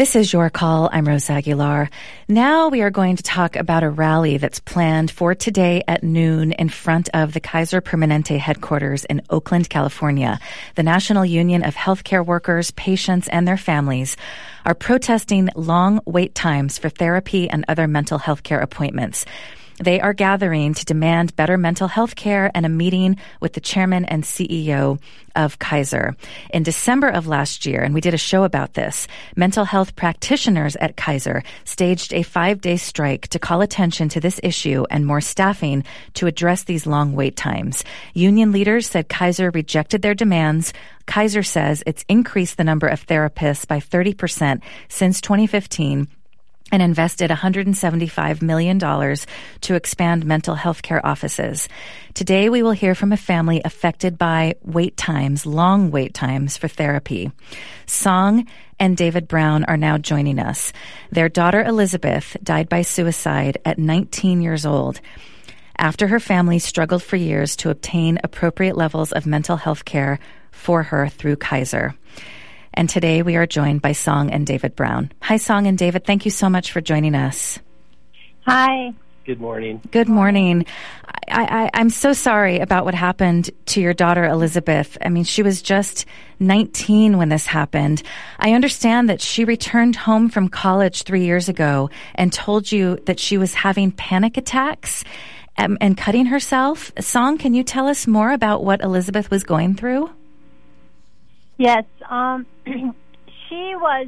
This is Your Call. I'm Rose Aguilar. Now we are going to talk about a rally that's planned for today at noon in front of the Kaiser Permanente headquarters in Oakland, California. The National Union of Healthcare Workers, Patients, and their families are protesting long wait times for therapy and other mental health care appointments. They are gathering to demand better mental health care and a meeting with the chairman and CEO of Kaiser. In December of last year, and we did a show about this, mental health practitioners at Kaiser staged a 5-day strike to call attention to this issue and more staffing to address these long wait times. Union leaders said Kaiser rejected their demands. Kaiser says it's increased the number of therapists by 30% since 2015 and invested $175 million to expand mental health care offices. Today, we will hear from a family affected by wait times, long wait times for therapy. Song and David Brown are now joining us. Their daughter, Elizabeth, died by suicide at 19 years old after her family struggled for years to obtain appropriate levels of mental health care for her through Kaiser. And today we are joined by Song and David Brown. Hi, Song and David. Thank you so much for joining us. Hi. Good morning. Good morning. I'm so sorry about what happened to your daughter, Elizabeth. I mean, she was just 19 when this happened. I understand that she returned home from college 3 years ago and told you that she was having panic attacks and cutting herself. Song, can you tell us more about what Elizabeth was going through? Yes, she was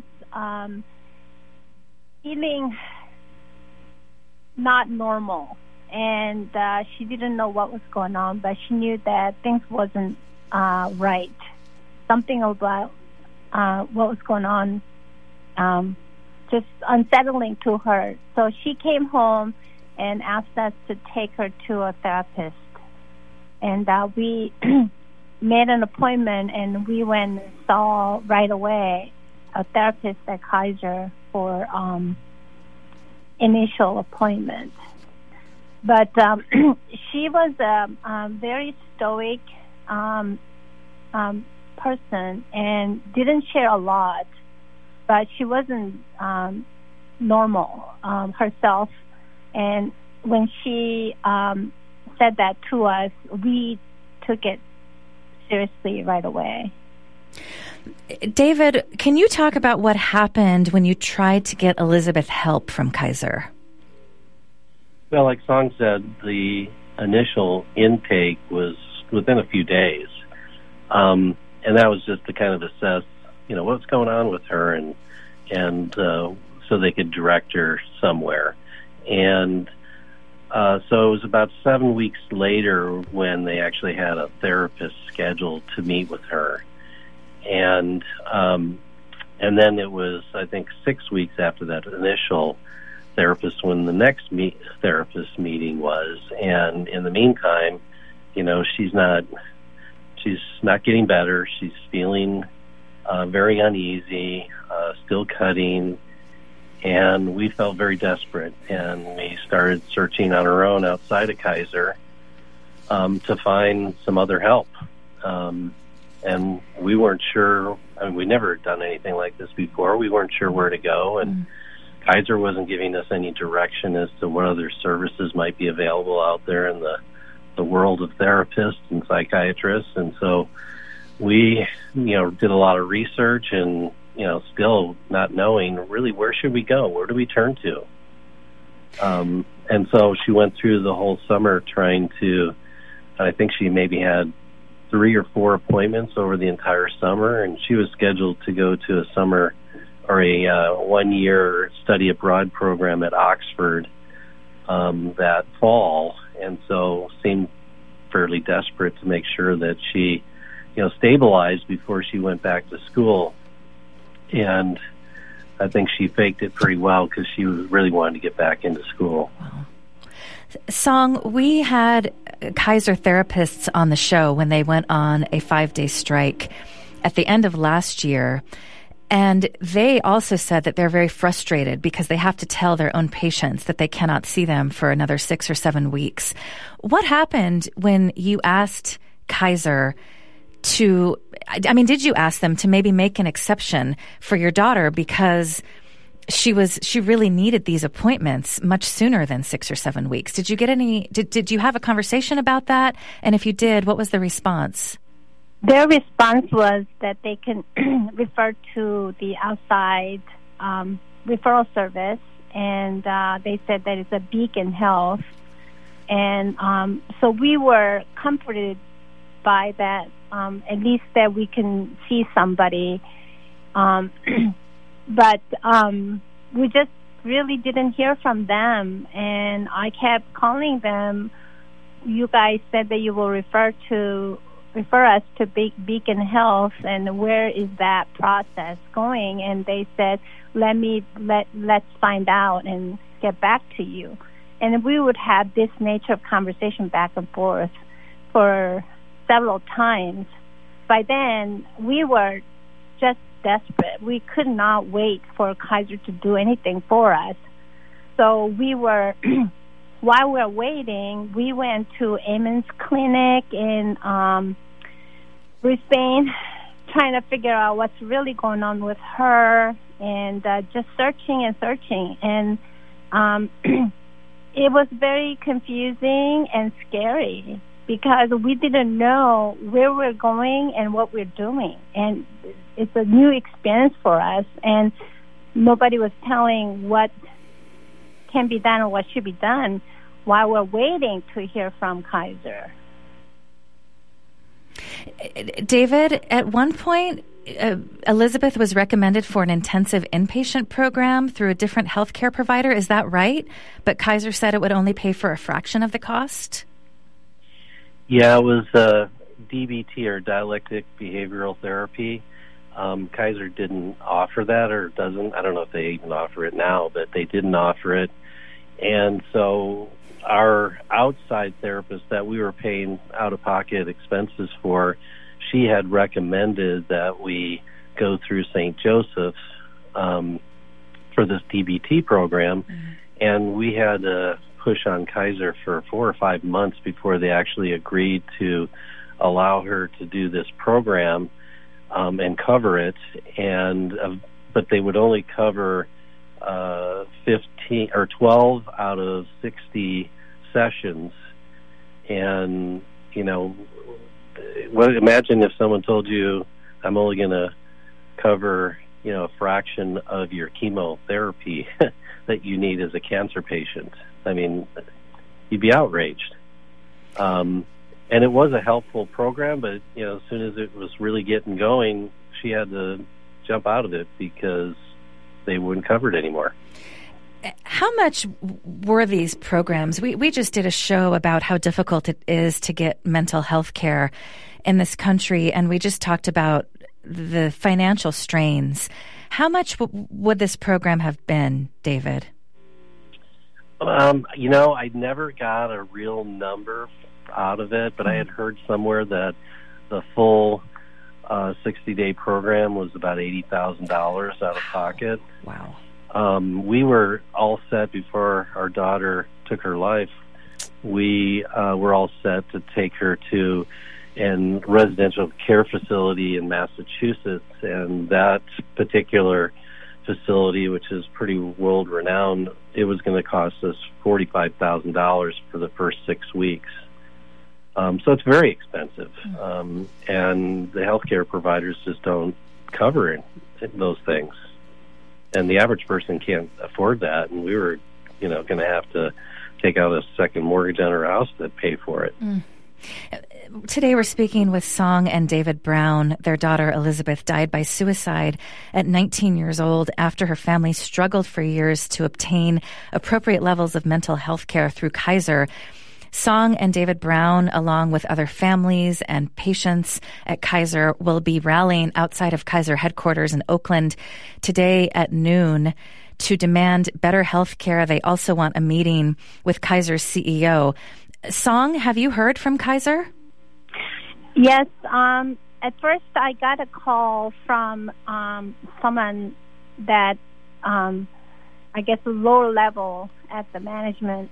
feeling not normal, and she didn't know what was going on, but she knew that things wasn't right. Something about what was going on just unsettling to her. So she came home and asked us to take her to a therapist, and we made an appointment, and we went and saw right away a therapist at Kaiser for initial appointment. But she was a very stoic person and didn't share a lot, but she wasn't normal herself. And when she said that to us, we took it seriously right away. David, can you talk about what happened when you tried to get Elizabeth help from Kaiser? Well, like Song said, the initial intake was within a few days. And that was just to kind of assess, what's going on with her and so they could direct her somewhere. And so it was about 7 weeks later when they actually had a therapist scheduled to meet with her. And then it was, I think, 6 weeks after that initial therapist when the next therapist meeting was. And in the meantime, she's not getting better. She's feeling very uneasy, still cutting. And we felt very desperate, and we started searching on our own outside of Kaiser to find some other help. And we weren't sure. I mean, we never done anything like this before. We weren't sure where to go, and Kaiser wasn't giving us any direction as to what other services might be available out there in the world of therapists and psychiatrists. And so we, did a lot of research and still not knowing really where should we go, where do we turn to. And so she went through the whole summer trying to, I think she maybe had 3 or 4 appointments over the entire summer, and she was scheduled to go to a summer or a 1-year study abroad program at Oxford that fall, and so seemed fairly desperate to make sure that she, stabilized before she went back to school. And I think she faked it pretty well because she really wanted to get back into school. Wow. Song, we had Kaiser therapists on the show when they went on a 5-day strike at the end of last year. And they also said that they're very frustrated because they have to tell their own patients that they cannot see them for another 6 or 7 weeks. What happened when you asked Kaiser did you ask them to maybe make an exception for your daughter? Because she really needed these appointments much sooner than 6 or 7 weeks. Did you get did you have a conversation about that? And if you did, what was the response? Their response was that they can refer to the outside referral service, and they said that it's a Beacon Health. And so we were comforted by that, at least that we can see somebody. But we just really didn't hear from them, and I kept calling them. You guys said that you will refer us to Beacon Health, and where is that process going? And they said, let's find out and get back to you. And we would have this nature of conversation back and forth for several times. By then, we were just desperate. We could not wait for Kaiser to do anything for us. So we were, while we were waiting, we went to Amon's clinic in Brisbane, trying to figure out what's really going on with her, and just searching. And it was very confusing and scary because we didn't know where we're going and what we're doing. And it's a new experience for us, and nobody was telling what can be done or what should be done while we're waiting to hear from Kaiser. David, at one point, Elizabeth was recommended for an intensive inpatient program through a different healthcare provider. Is that right? But Kaiser said it would only pay for a fraction of the cost? Yeah, it was DBT, or dialectic behavioral therapy. Kaiser didn't offer that, or doesn't. I don't know if they even offer it now, but they didn't offer it. And so our outside therapist that we were paying out-of-pocket expenses for, she had recommended that we go through St. Joseph's for this DBT program. Mm-hmm. And we had to push on Kaiser for 4 or 5 months before they actually agreed to allow her to do this program and cover it. But they would only cover 15 or 12 out of 60 sessions. And, imagine if someone told you, I'm only going to cover, a fraction of your chemotherapy that you need as a cancer patient. I mean, you'd be outraged. And it was a helpful program, but, as soon as it was really getting going, she had to jump out of it because they wouldn't cover it anymore. How much were these programs? We just did a show about how difficult it is to get mental health care in this country, and we just talked about the financial strains. How much would this program have been, David? I never got a real number out of it, but I had heard somewhere that the full 60-day program was about $80,000 out of pocket. Wow. We were all set before our daughter took her life. We were all set to take her to a residential care facility in Massachusetts, and that particular facility, which is pretty world-renowned, it was going to cost us $45,000 for the first 6 weeks. So it's very expensive, and the healthcare providers just don't cover those things. And the average person can't afford that, and we were, going to have to take out a second mortgage on our house to pay for it. Today we're speaking with Song and David Brown. Their daughter Elizabeth died by suicide at 19 years old after her family struggled for years to obtain appropriate levels of mental health care through Kaiser. Song and David Brown, along with other families and patients at Kaiser, will be rallying outside of Kaiser headquarters in Oakland today at noon to demand better health care. They also want a meeting with Kaiser's CEO. Song, have you heard from Kaiser? Yes. At first, I got a call from someone that, I guess, a lower level at the management.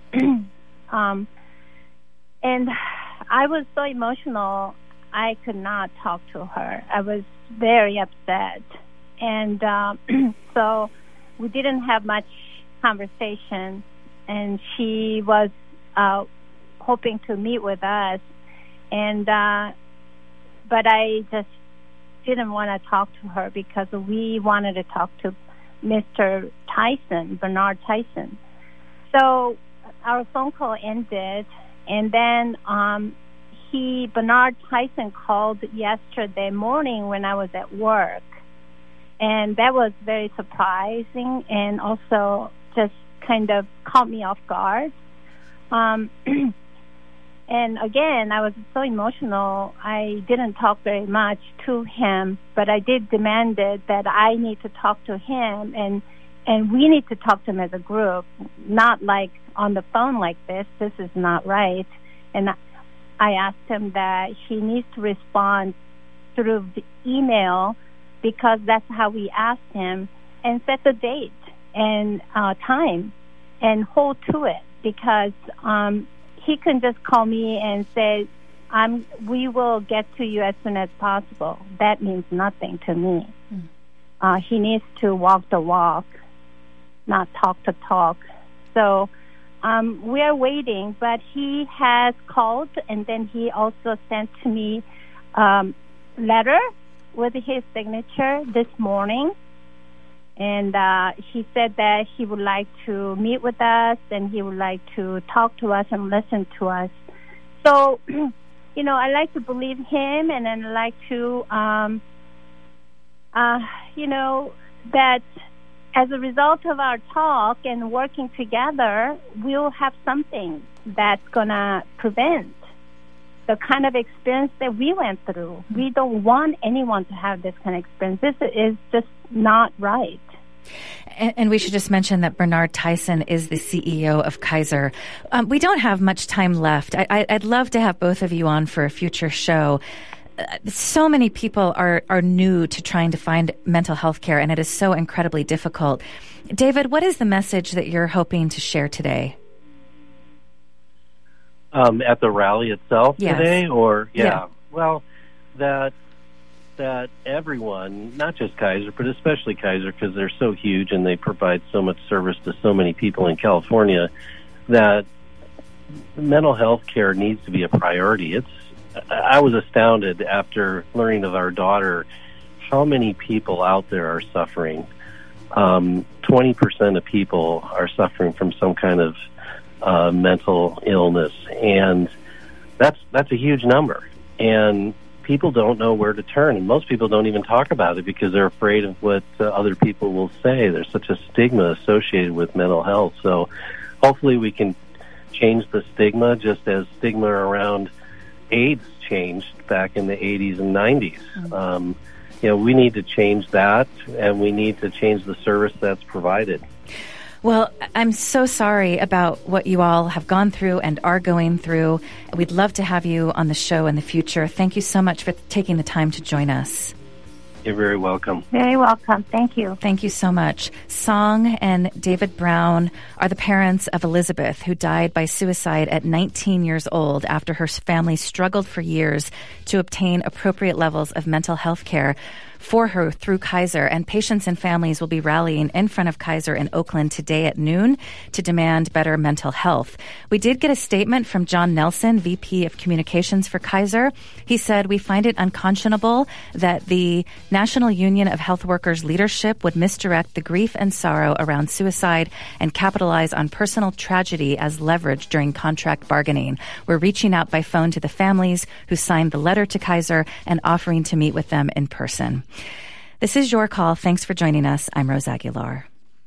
And I was so emotional, I could not talk to her. I was very upset. And so we didn't have much conversation, and she was hoping to meet with us, and but I just didn't want to talk to her because we wanted to talk to Mr. Tyson, Bernard Tyson. So our phone call ended, and then Bernard Tyson called yesterday morning when I was at work, and that was very surprising and also just kind of caught me off guard. And again, I was so emotional, I didn't talk very much to him, but I did demanded that I need to talk to him, and we need to talk to him as a group, not like on the phone like this. This is not right. And I asked him that he needs to respond through the email because that's how we asked him, and set the date and time and hold to it, because he can just call me and say, we will get to you as soon as possible. That means nothing to me. He needs to walk the walk, not talk the talk. So we are waiting, but he has called, and then he also sent to me letter with his signature this morning. And he said that he would like to meet with us, and he would like to talk to us and listen to us. So, I like to believe him, and then I like to, that as a result of our talk and working together, we'll have something that's going to prevent the kind of experience that we went through. We don't want anyone to have this kind of experience. This is just not right. And we should just mention that Bernard Tyson is the CEO of Kaiser. We don't have much time left. I'd love to have both of you on for a future show. So many people are new to trying to find mental health care, and it is so incredibly difficult. David, what is the message that you're hoping to share today? At the rally itself today, or well, that everyone, not just Kaiser, but especially Kaiser, because they're so huge and they provide so much service to so many people in California, that mental health care needs to be a priority. I was astounded after learning of our daughter how many people out there are suffering. 20% of people are suffering from some kind of mental illness, and that's a huge number, and people don't know where to turn, and most people don't even talk about it because they're afraid of what other people will say. There's such a stigma associated with mental health. So hopefully we can change the stigma, just as stigma around AIDS changed back in the 80s and 90s. We need to change that, and we need to change the service that's provided. Well, I'm so sorry about what you all have gone through and are going through. We'd love to have you on the show in the future. Thank you so much for taking the time to join us. You're very welcome. Very welcome. Thank you. Thank you so much. Song and David Brown are the parents of Elizabeth, who died by suicide at 19 years old after her family struggled for years to obtain appropriate levels of mental health care for her through Kaiser, and patients and families will be rallying in front of Kaiser in Oakland today at noon to demand better mental health. We did get a statement from John Nelson, VP of Communications for Kaiser. He said, "We find it unconscionable that the National Union of Health Workers leadership would misdirect the grief and sorrow around suicide and capitalize on personal tragedy as leverage during contract bargaining. We're reaching out by phone to the families who signed the letter to Kaiser and offering to meet with them in person." This is Your Call. Thanks for joining us. I'm Rose Aguilar.